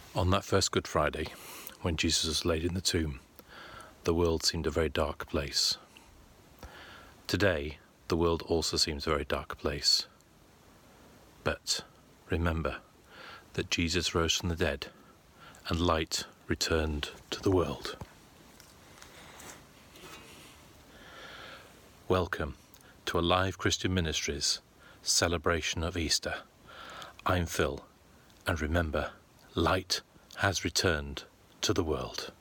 On that first Good Friday, when Jesus was laid in the tomb, the world seemed a very dark place. Today, the world also seems a very dark place. But remember that Jesus rose from the dead and light returned to the world. Welcome to Alive Christian Ministries celebration of Easter. I'm Phil, and remember, light has returned to the world.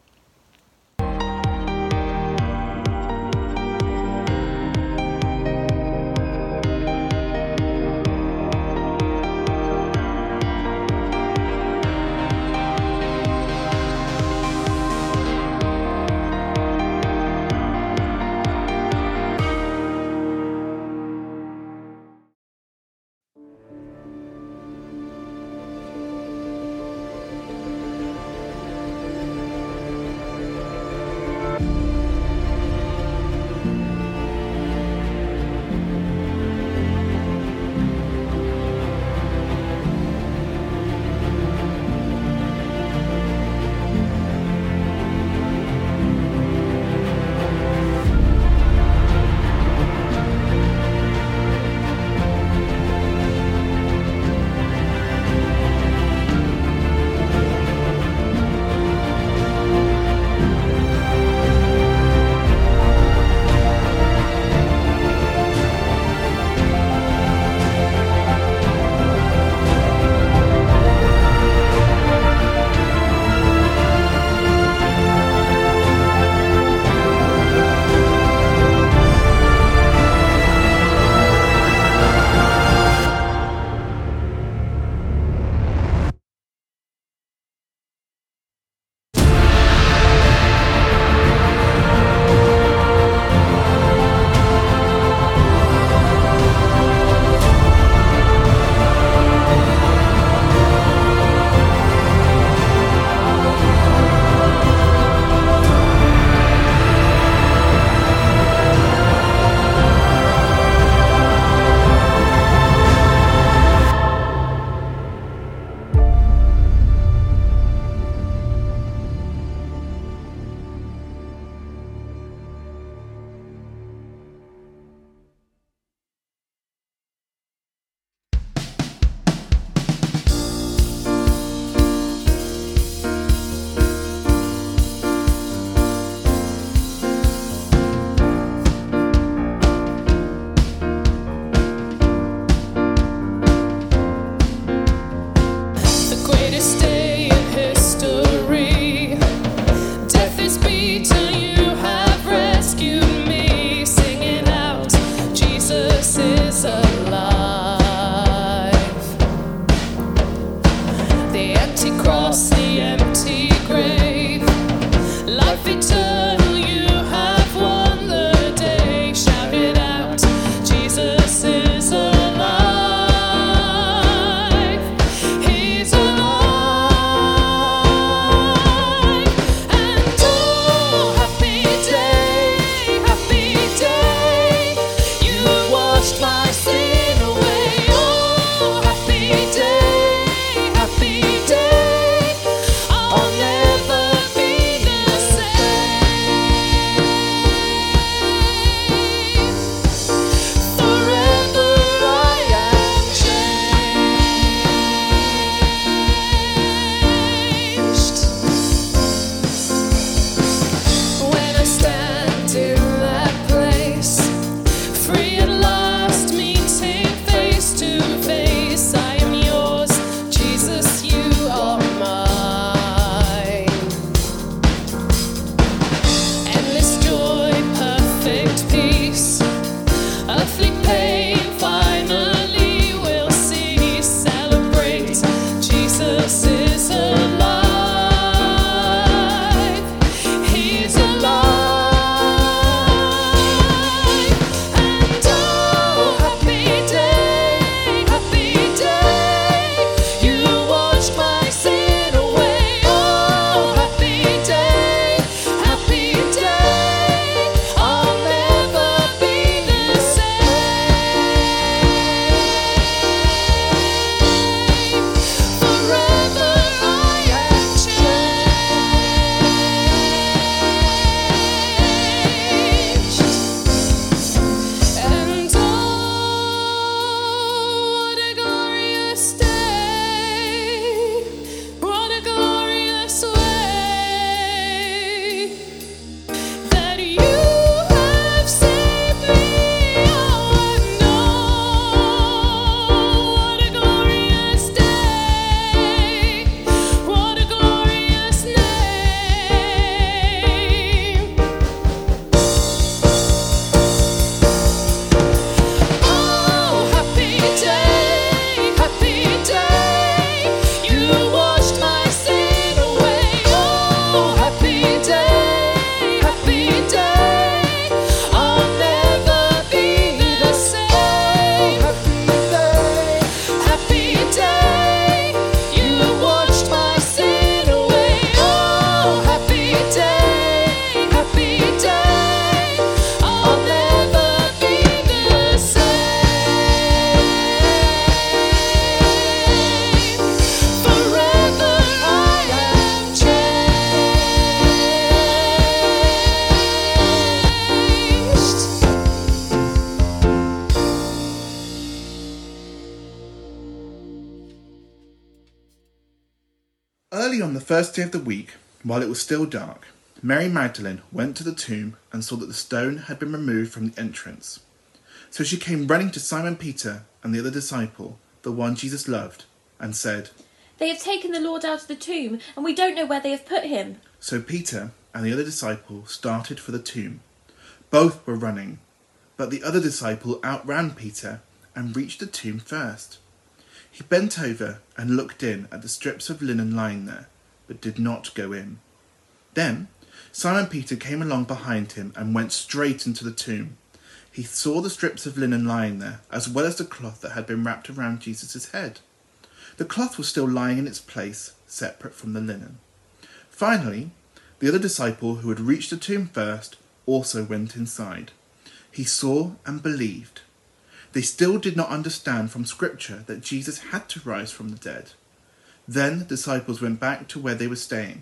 Forever Early on the first day of the week, while it was still dark, Mary Magdalene went to the tomb and saw that the stone had been removed from the entrance. So she came running to Simon Peter and the other disciple, the one Jesus loved, and said, "They have taken the Lord out of the tomb, and we don't know where they have put him." So Peter and the other disciple started for the tomb. Both were running, but the other disciple outran Peter and reached the tomb first. He bent over and looked in at the strips of linen lying there, but did not go in. Then Simon Peter came along behind him and went straight into the tomb. He saw the strips of linen lying there, as well as the cloth that had been wrapped around Jesus' head. The cloth was still lying in its place, separate from the linen. Finally, the other disciple who had reached the tomb first also went inside. He saw and believed. They still did not understand from Scripture that Jesus had to rise from the dead. Then the disciples went back to where they were staying.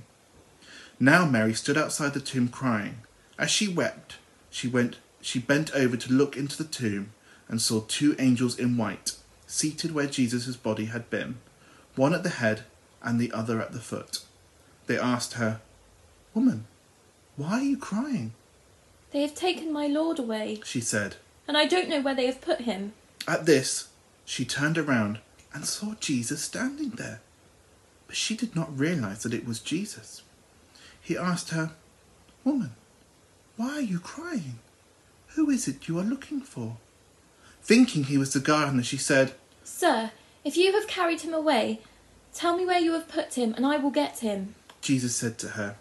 Now Mary stood outside the tomb crying. As she wept, she bent over to look into the tomb and saw two angels in white, seated where Jesus' body had been, one at the head and the other at the foot. They asked her, "Woman, why are you crying?" "They have taken my Lord away," she said. "and I don't know where they have put him." At this, she turned around and saw Jesus standing there, but she did not realize that it was Jesus. He asked her, "Woman, why are you crying? Who is it you are looking for?" Thinking he was the gardener, she said, "Sir, if you have carried him away, tell me where you have put him, and I will get him." Jesus said to her,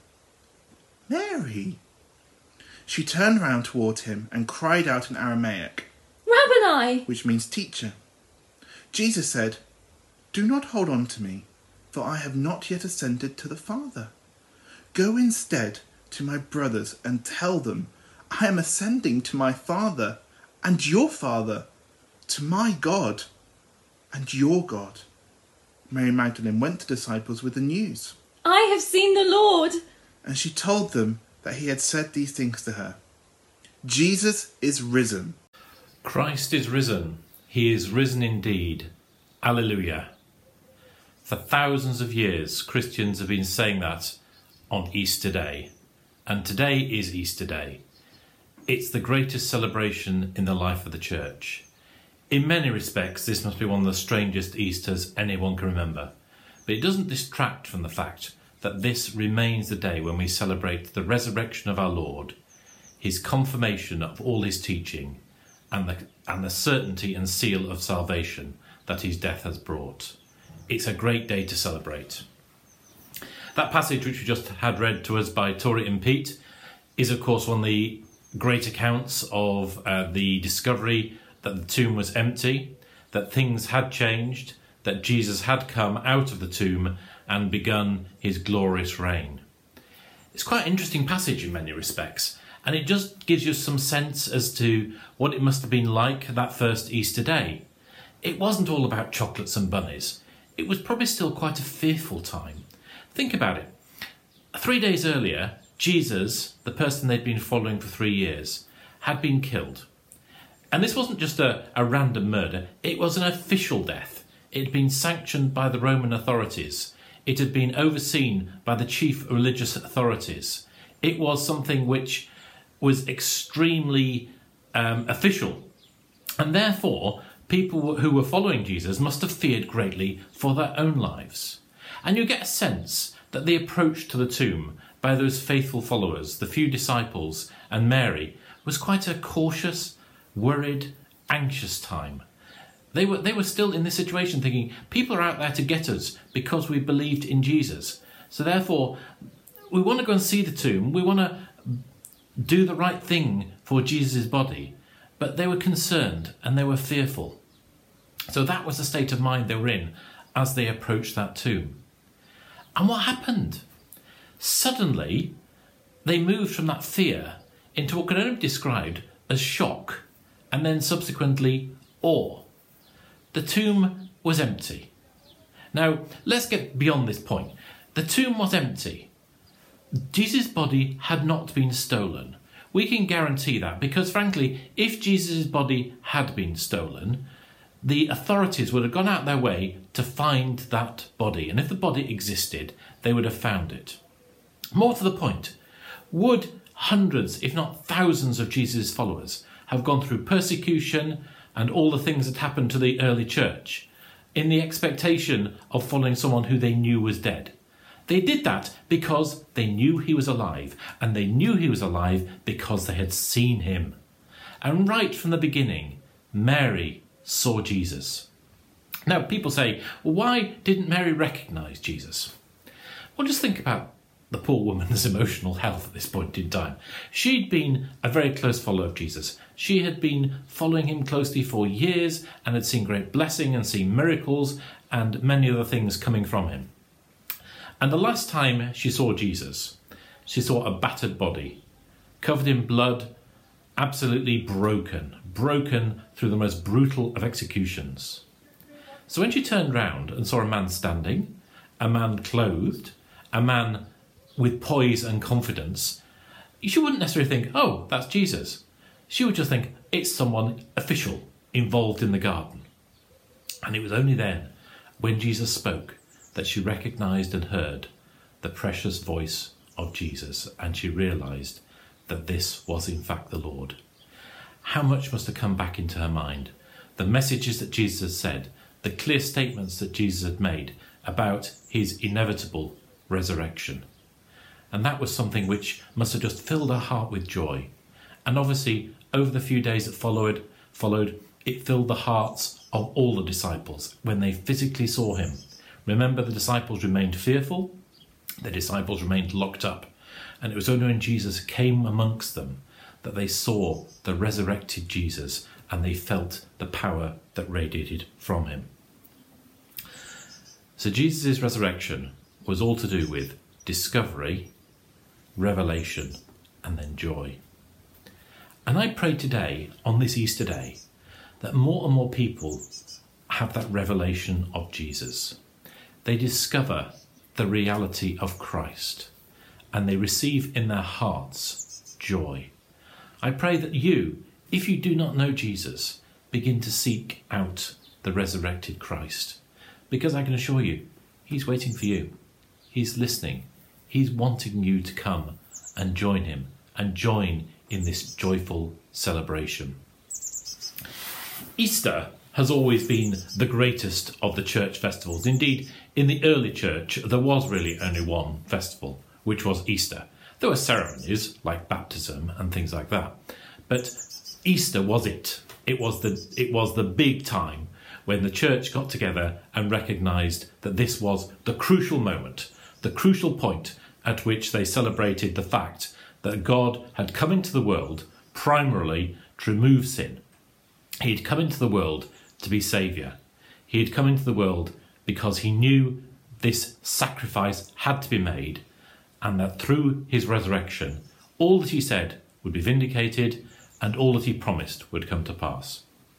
"Mary." She turned round toward him and cried out in Aramaic, "Rabboni!" which means teacher. Jesus said, "Do not hold on to me, for I have not yet ascended to the Father. Go instead to my brothers and tell them, I am ascending to my Father and your Father, to my God and your God." Mary Magdalene went to the disciples with the news. "I have seen the Lord!" And she told them that he had said these things to her. Jesus is risen. Christ is risen. He is risen indeed. Alleluia. For thousands of years, Christians have been saying that on Easter Day. And today is Easter Day. It's the greatest celebration in the life of the Church. In many respects, this must be one of the strangest Easters anyone can remember. But it doesn't distract from the fact that this remains the day when we celebrate the resurrection of our Lord, his confirmation of all his teaching, and the certainty and seal of salvation that his death has brought. It's a great day to celebrate. That passage which we just had read to us by Tori and Pete is of course one of the great accounts of the discovery that the tomb was empty, that things had changed, that Jesus had come out of the tomb and begun his glorious reign. It's quite an interesting passage in many respects, and it just gives you some sense as to what it must have been like that first Easter day. It wasn't all about chocolates and bunnies. It was probably still quite a fearful time. Think about it. 3 days earlier, Jesus, the person they'd been following for 3 years, had been killed. And this wasn't just a random murder, it was an official death. It had been sanctioned by the Roman authorities. It had been overseen by the chief religious authorities. It was something which was extremely official. And therefore, people who were following Jesus must have feared greatly for their own lives. And you get a sense that the approach to the tomb by those faithful followers, the few disciples and Mary, was quite a cautious, worried, anxious time. They were still in this situation thinking, people are out there to get us because we believed in Jesus. So therefore, we want to go and see the tomb. We want to do the right thing for Jesus' body. But they were concerned and they were fearful. So that was the state of mind they were in as they approached that tomb. And what happened? Suddenly, they moved from that fear into what could only be described as shock and then subsequently awe. The tomb was empty. Now, let's get beyond this point. The tomb was empty. Jesus' body had not been stolen. We can guarantee that because, frankly, if Jesus' body had been stolen, the authorities would have gone out their way to find that body. And if the body existed, they would have found it. More to the point, would hundreds, if not thousands of Jesus' followers have gone through persecution and all the things that happened to the early church in the expectation of following someone who they knew was dead? They did that because they knew he was alive, and they knew he was alive because they had seen him. And right from the beginning, Mary saw Jesus. Now, people say, well, why didn't Mary recognise Jesus? Well, just think about the poor woman's emotional health at this point in time. She'd been a very close follower of Jesus. She had been following him closely for years and had seen great blessing and seen miracles and many other things coming from him. And the last time she saw Jesus, she saw a battered body, covered in blood, absolutely broken through the most brutal of executions. So when she turned round and saw a man standing, a man clothed, a man with poise and confidence, she wouldn't necessarily think, oh, that's Jesus. She would just think, it's someone official involved in the garden. And it was only then, when Jesus spoke, that she recognised and heard the precious voice of Jesus, and she realised that this was in fact the Lord. How much must have come back into her mind? The messages that Jesus had said, the clear statements that Jesus had made about his inevitable resurrection. And that was something which must have just filled her heart with joy. And obviously, over the few days that followed, it filled the hearts of all the disciples when they physically saw him. Remember, the disciples remained fearful, the disciples remained locked up, and it was only when Jesus came amongst them that they saw the resurrected Jesus and they felt the power that radiated from him. So Jesus' resurrection was all to do with discovery, revelation, and then joy. And I pray today, on this Easter day, that more and more people have that revelation of Jesus. They discover the reality of Christ, and they receive in their hearts joy. I pray that you, if you do not know Jesus, begin to seek out the resurrected Christ, because I can assure you, he's waiting for you. He's listening. He's wanting you to come and join him and join in this joyful celebration. Easter has always been the greatest of the church festivals. Indeed, in the early church, there was really only one festival, which was Easter. There were ceremonies like baptism and things like that, but Easter was it. It was the big time when the church got together and recognised that this was the crucial moment, the crucial point at which they celebrated the fact that God had come into the world primarily to remove sin. He had come into the world to be saviour. He had come into the world because he knew this sacrifice had to be made, and that through his resurrection, all that he said would be vindicated and all that he promised would come to pass.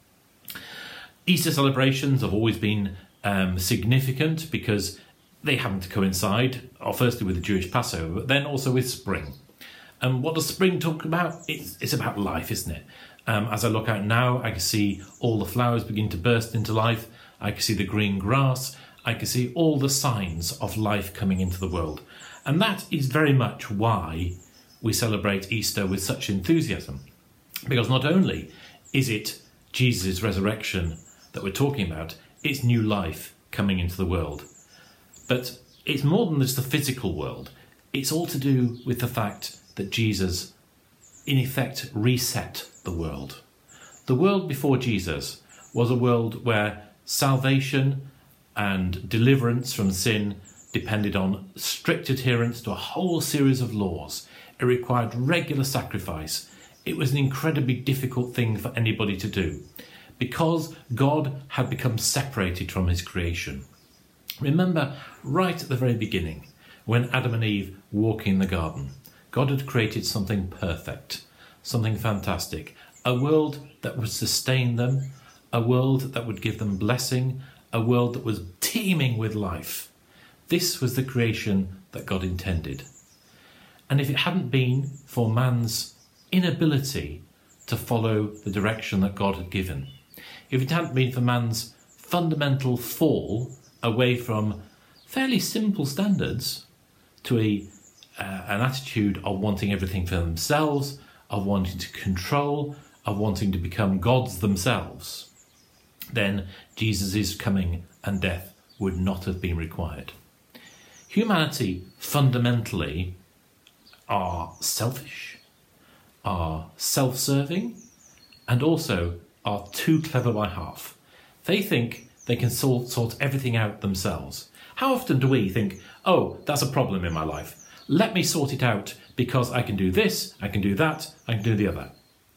Easter celebrations have always been significant because they happen to coincide, firstly with the Jewish Passover, but then also with spring. And what does spring talk about? It's about life, isn't it? As I look out now, I can see all the flowers begin to burst into life. I can see the green grass. I can see all the signs of life coming into the world. And that is very much why we celebrate Easter with such enthusiasm. Because not only is it Jesus' resurrection that we're talking about, it's new life coming into the world. But it's more than just the physical world. It's all to do with the fact that Jesus, in effect, reset the world. The world before Jesus was a world where salvation and deliverance from sin depended on strict adherence to a whole series of laws. It required regular sacrifice. It was an incredibly difficult thing for anybody to do because God had become separated from his creation. Remember, right at the very beginning, when Adam and Eve walk in the garden, God had created something perfect, something fantastic, a world that would sustain them, a world that would give them blessing, a world that was teeming with life. This was the creation that God intended. And if it hadn't been for man's inability to follow the direction that God had given, if it hadn't been for man's fundamental fall away from fairly simple standards to an attitude of wanting everything for themselves, of wanting to control, of wanting to become gods themselves, then Jesus' coming and death would not have been required. Humanity fundamentally are selfish, are self-serving, and also are too clever by half. They think they can sort everything out themselves. How often do we think, oh, that's a problem in my life. Let me sort it out because I can do this, I can do that, I can do the other.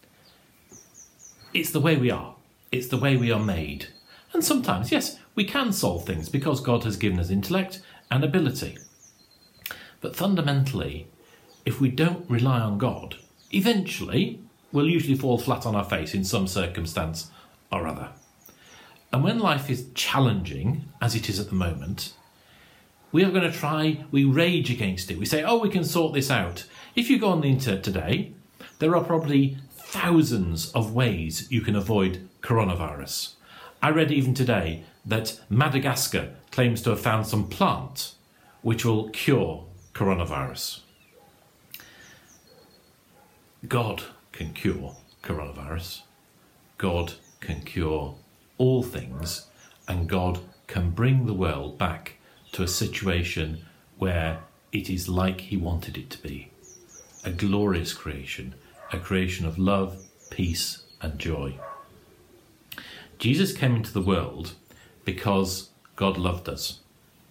It's the way we are. It's the way we are made. And sometimes, yes, we can solve things because God has given us intellect and ability. But fundamentally, if we don't rely on God, eventually we'll usually fall flat on our face in some circumstance or other. And when life is challenging, as it is at the moment, we are going to try, we rage against it. We say, oh, we can sort this out. If you go on the internet today, there are probably thousands of ways you can avoid coronavirus. I read even today that Madagascar claims to have found some plant which will cure coronavirus. God can cure coronavirus. God can cure all things, and God can bring the world back to a situation where it is like he wanted it to be. A glorious creation, a creation of love, peace and joy. Jesus came into the world because God loved us.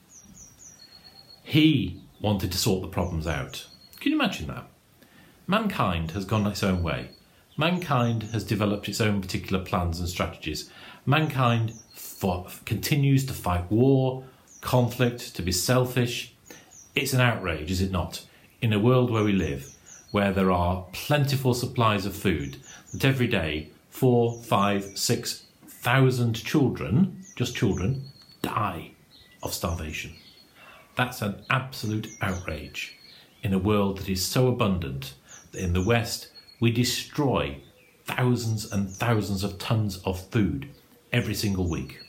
He wanted to sort the problems out. Can you imagine that? Mankind has gone its own way. Mankind has developed its own particular plans and strategies. Mankind continues to fight war, conflict, to be selfish. It's an outrage, is it not? In a world where we live, where there are plentiful supplies of food, that every day 4, 5, 6,000 children, just children, die of starvation. That's an absolute outrage in a world that is so abundant that in the West we destroy thousands and thousands of tons of food every single week.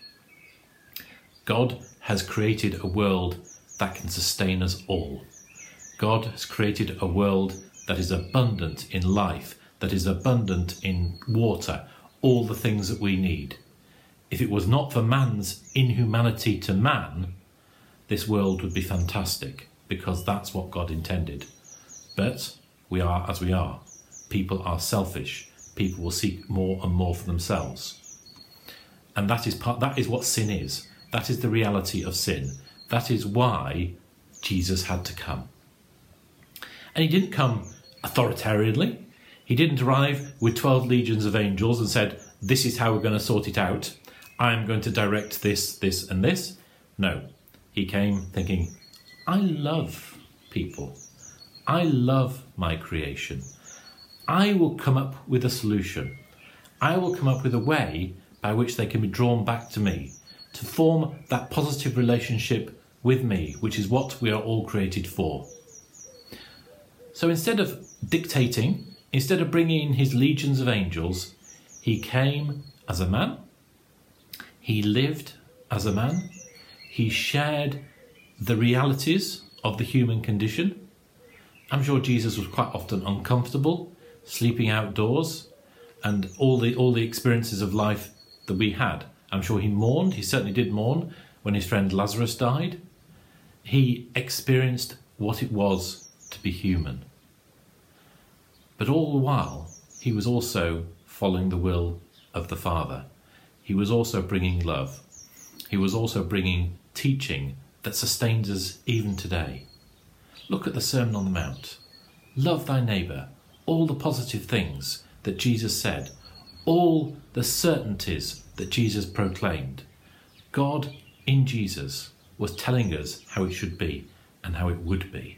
God has created a world that can sustain us all. God has created a world that is abundant in life, that is abundant in water, all the things that we need. If it was not for man's inhumanity to man, this world would be fantastic, because that's what God intended. But we are as we are. People are selfish. People will seek more and more for themselves. And that is what sin is. That is the reality of sin. That is why Jesus had to come. And he didn't come authoritarianly. He didn't arrive with 12 legions of angels and said, this is how we're going to sort it out. I'm going to direct this, this and this. No. He came thinking, I love people. I love my creation. I will come up with a solution. I will come up with a way by which they can be drawn back to me, to form that positive relationship with me, which is what we are all created for. So instead of dictating, instead of bringing in his legions of angels, he came as a man. He lived as a man. He shared the realities of the human condition. I'm sure Jesus was quite often uncomfortable, sleeping outdoors, and all the experiences of life that we had. I'm sure he mourned. He certainly did mourn when his friend Lazarus died. He experienced what it was to be human. But all the while, he was also following the will of the Father. He was also bringing love. He was also bringing teaching that sustains us even today. Look at the Sermon on the Mount. Love thy neighbour. All the positive things that Jesus said. All the certainties that Jesus proclaimed. God in Jesus was telling us how it should be and how it would be.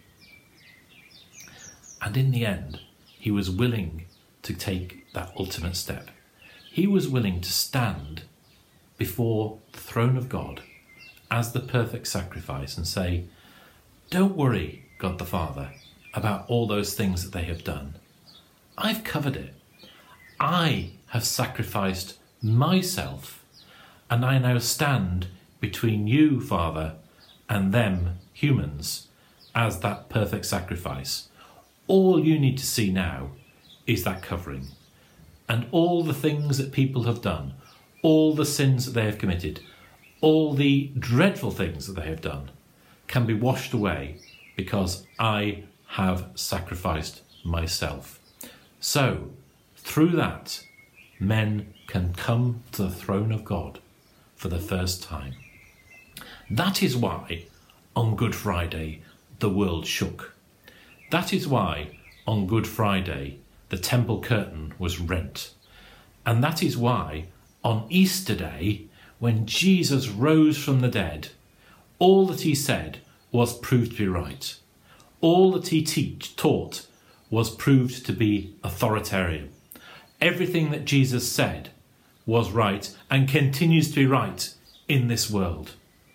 And in the end, he was willing to take that ultimate step. He was willing to stand before the throne of God as the perfect sacrifice and say, don't worry, God the Father, about all those things that they have done. I've covered it. I have sacrificed myself, and I now stand between you, Father, and them, humans, as that perfect sacrifice. All you need to see now is that covering. And all the things that people have done, all the sins that they have committed, all the dreadful things that they have done, can be washed away because I have sacrificed myself. So, through that, men can come to the throne of God for the first time. That is why, on Good Friday, the world shook. That is why, on Good Friday, the temple curtain was rent. And that is why, on Easter Day, when Jesus rose from the dead, all that he said was proved to be right. All that he taught was proved to be authoritarian. Everything that Jesus said was right and continues to be right in this world.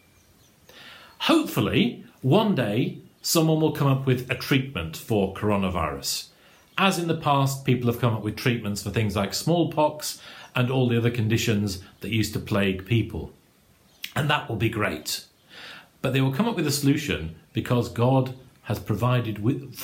Hopefully, one day, someone will come up with a treatment for coronavirus. As in the past, people have come up with treatments for things like smallpox and all the other conditions that used to plague people. And that will be great. But they will come up with a solution because God has provided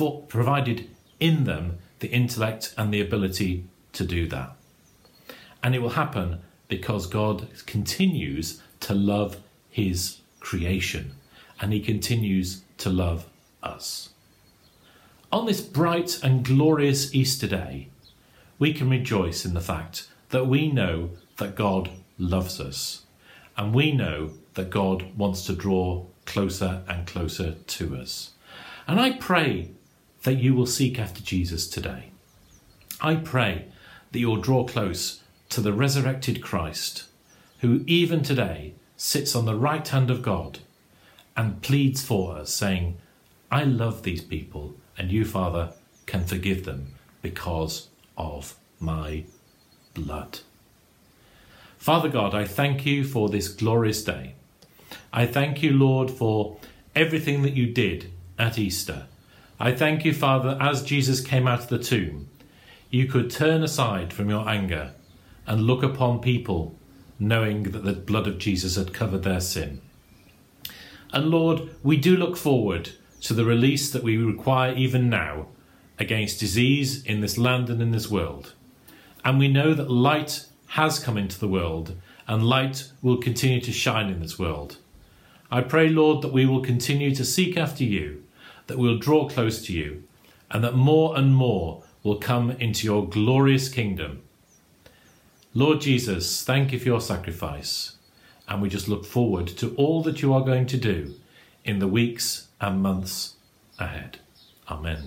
in them the intellect and the ability to do that. And it will happen because God continues to love his creation, and he continues to love us. On this bright and glorious Easter day, we can rejoice in the fact that we know that God loves us, and we know that God wants to draw closer and closer to us. And I pray that you will seek after Jesus today. I pray that you will draw close to the resurrected Christ, who even today sits on the right hand of God and pleads for us, saying, I love these people, and you, Father, can forgive them because of my blood. Father God, I thank you for this glorious day. I thank you, Lord, for everything that you did at Easter. I thank you, Father, as Jesus came out of the tomb, you could turn aside from your anger and look upon people knowing that the blood of Jesus had covered their sin. And Lord, we do look forward to the release that we require even now against disease in this land and in this world. And we know that light has come into the world and light will continue to shine in this world. I pray, Lord, that we will continue to seek after you, that we'll draw close to you, and that more and more will come into your glorious kingdom. Lord Jesus, thank you for your sacrifice, and we just look forward to all that you are going to do in the weeks and months ahead. Amen.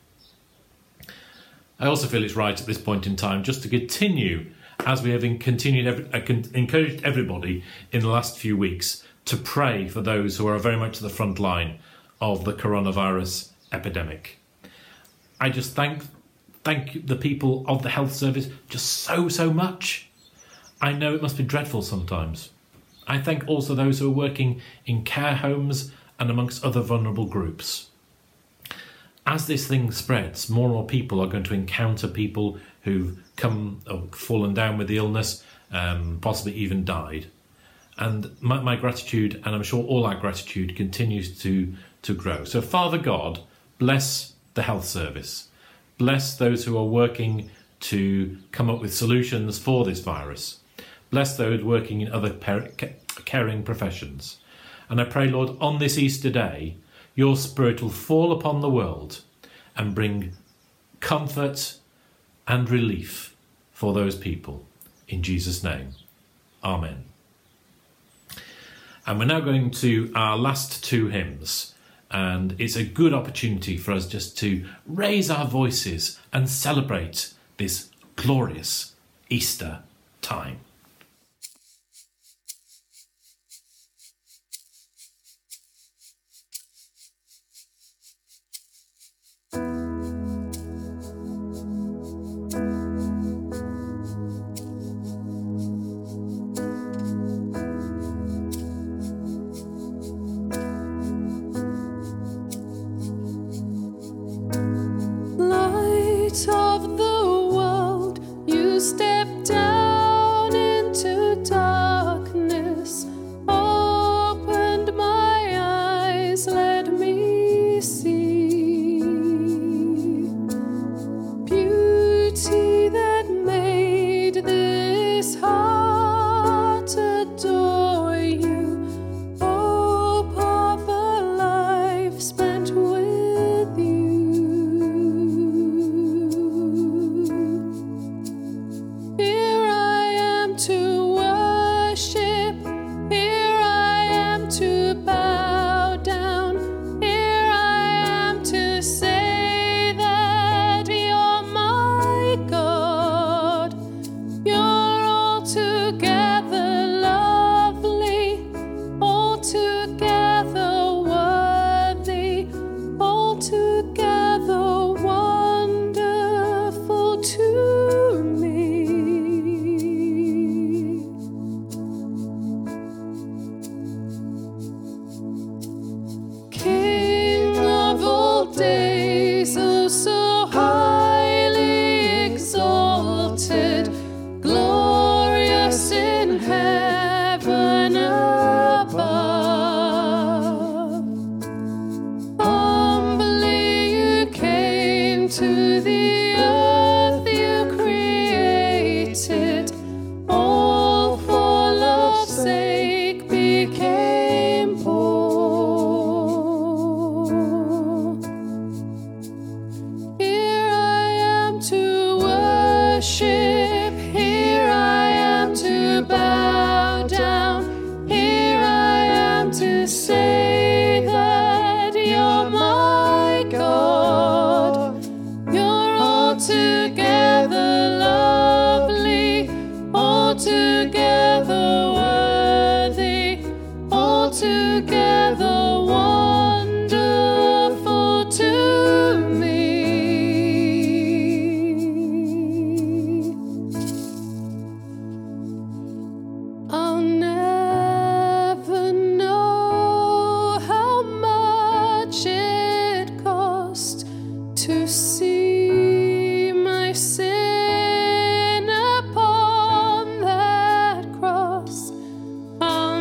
I also feel it's right at this point in time just to continue, as we have encouraged everybody in the last few weeks, to pray for those who are very much at the front line of the coronavirus epidemic. I just thank the people of the health service just so much. I know it must be dreadful sometimes. I thank also those who are working in care homes and amongst other vulnerable groups. As this thing spreads, more and more people are going to encounter people who've come or fallen down with the illness, possibly even died. And my gratitude, and I'm sure all our gratitude, continues to grow. So Father God, bless the health service. Bless those who are working to come up with solutions for this virus. Bless those working in other caring professions. And I pray, Lord, on this Easter day, your Spirit will fall upon the world and bring comfort and relief for those people. In Jesus' name, Amen. And we're now going to our last two hymns. And it's a good opportunity for us just to raise our voices and celebrate this glorious Easter time. Light of the world, you step down in so highly exalted, glorious in heaven above. Humbly you came to the earth you created, all for love's sake became poor. Here I am to worship, here I am to bow down, here I am to say that you're my God. You're altogether lovely, altogether worthy, altogether wonderful to me. I'll never know how much it cost to see my sin upon that cross. I'll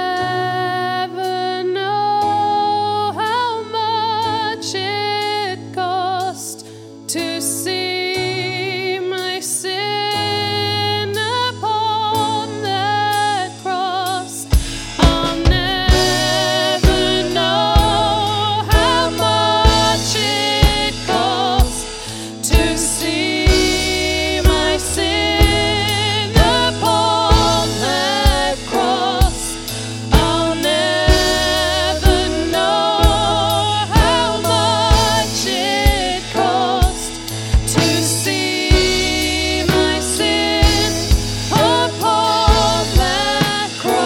never know how much it cost to see my sin upon that cross. I'll never know how much it cost to see my sin upon that cross. I'll never know how much it cost to see my sin upon that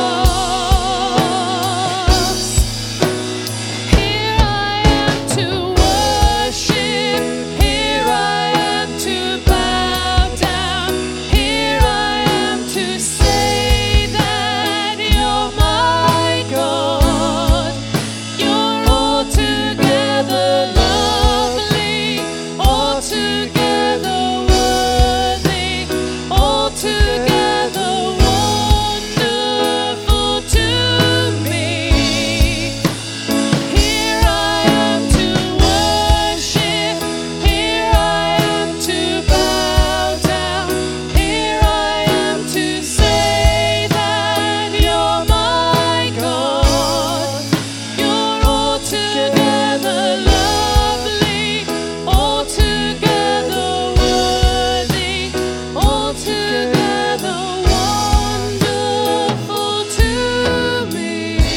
cross. Here I am to worship, here I am to bow down, here I am to say that you're my God. You're altogether lovely, altogether worthy, altogether wonderful to me. Here I am to worship, here I am to bow down, here I am to say that you're my God. You're altogether lovely, altogether worthy, altogether wonderful to me.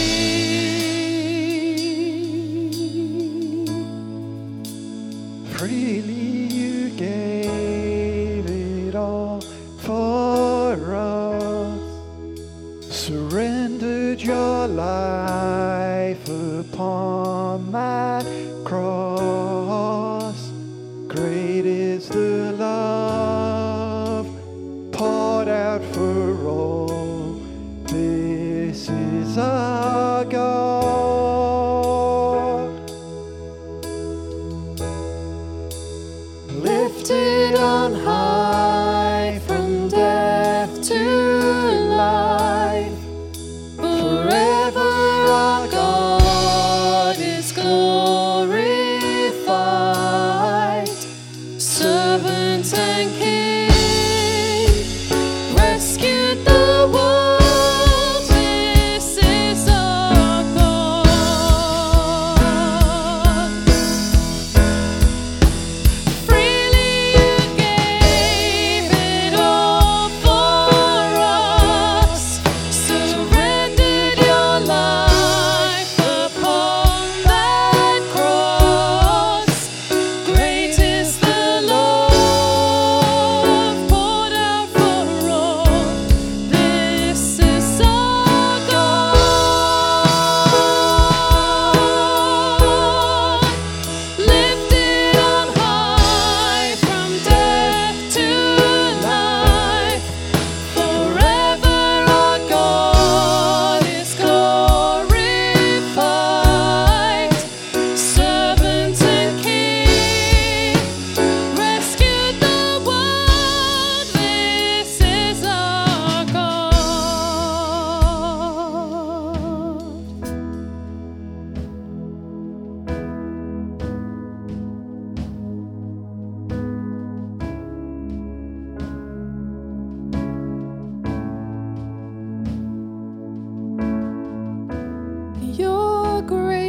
Freely you gave it all for us, surrendered your life upon that cross. Great is the love poured out for all. This is our God.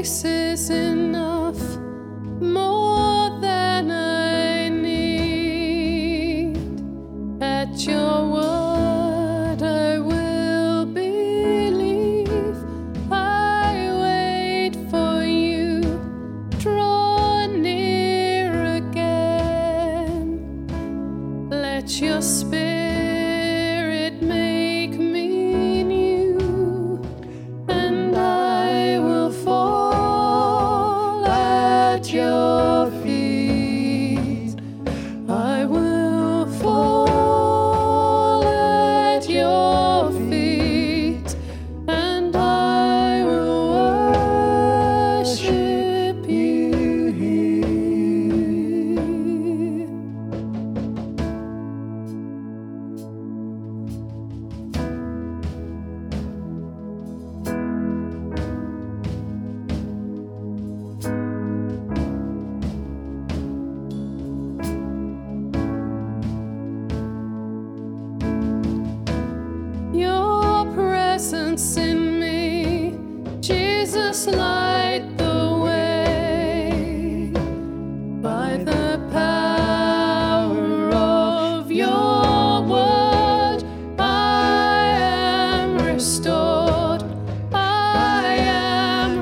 grace is enough, more than I need. At your word I will believe. I wait for you, draw near again. Let your spirit make me new, and I will fall at your feet. I will fall at your feet, and I will worship you here. Your presence in me, Jesus, light the way. By the power of your word, I am restored, I am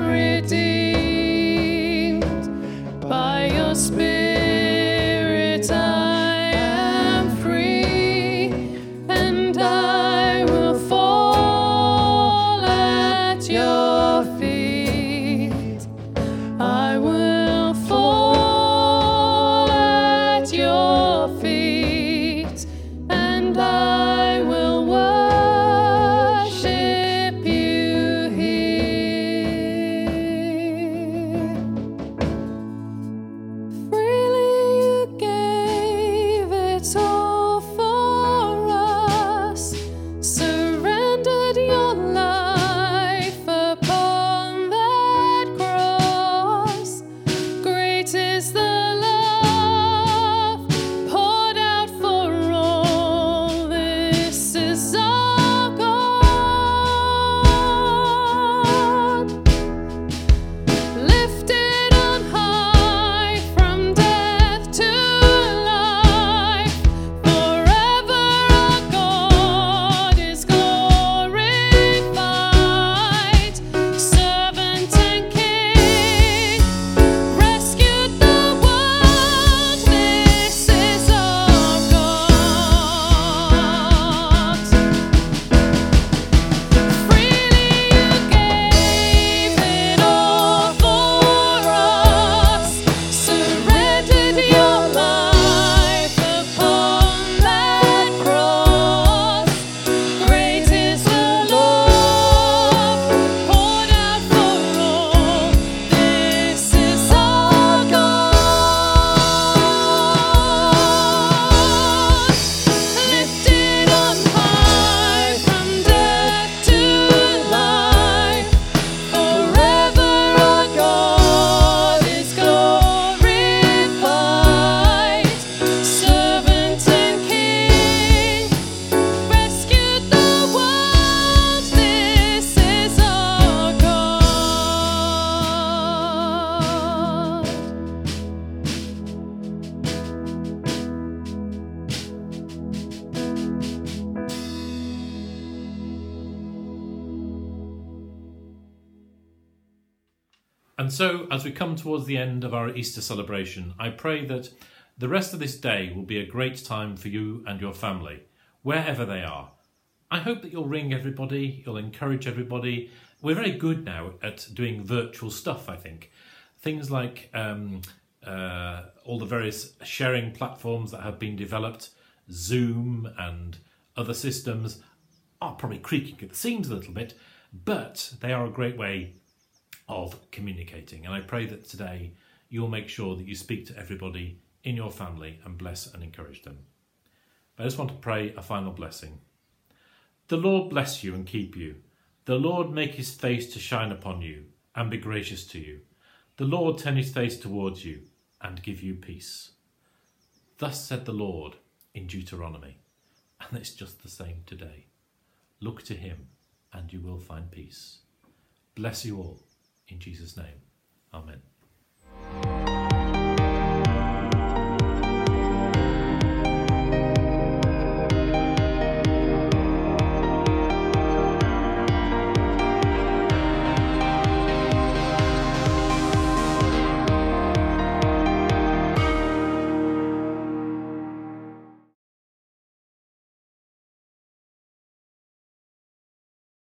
redeemed. By your spirit I am free, and I will fall at your feet. I will fall at your feet, and I will worship you here. Freely you gave it all for us, surrendered your life upon that cross. Great is the love poured out for all. This is our God. Lifted on high from death to life, forever our God is glorified. Servant and King, rescued the world. This is our God. Freely you gave it all for us, surrendered your life upon that cross. Great is the love poured out for all. This is our God. Lifted on high from death to life, forever our God is glorified. Servant and King, rescued the world. This is our God. And so, as we come towards the end of our Easter celebration, I pray that the rest of this day will be a great time for you and your family, wherever they are. I hope that you'll ring everybody, you'll encourage everybody. We're very good now at doing virtual stuff, I think. Things like all the various sharing platforms that have been developed, Zoom and other systems, are probably creaking at the seams a little bit, but they are a great way of communicating. And I pray that today you'll make sure that you speak to everybody in your family and bless and encourage them. But I just want to pray a final blessing. The Lord bless you and keep you. The Lord make his face to shine upon you and be gracious to you. The Lord turn his face towards you and give you peace. Thus said the Lord in Deuteronomy, and it's just the same today. Look to him and you will find peace. Bless you all in Jesus' name. Amen.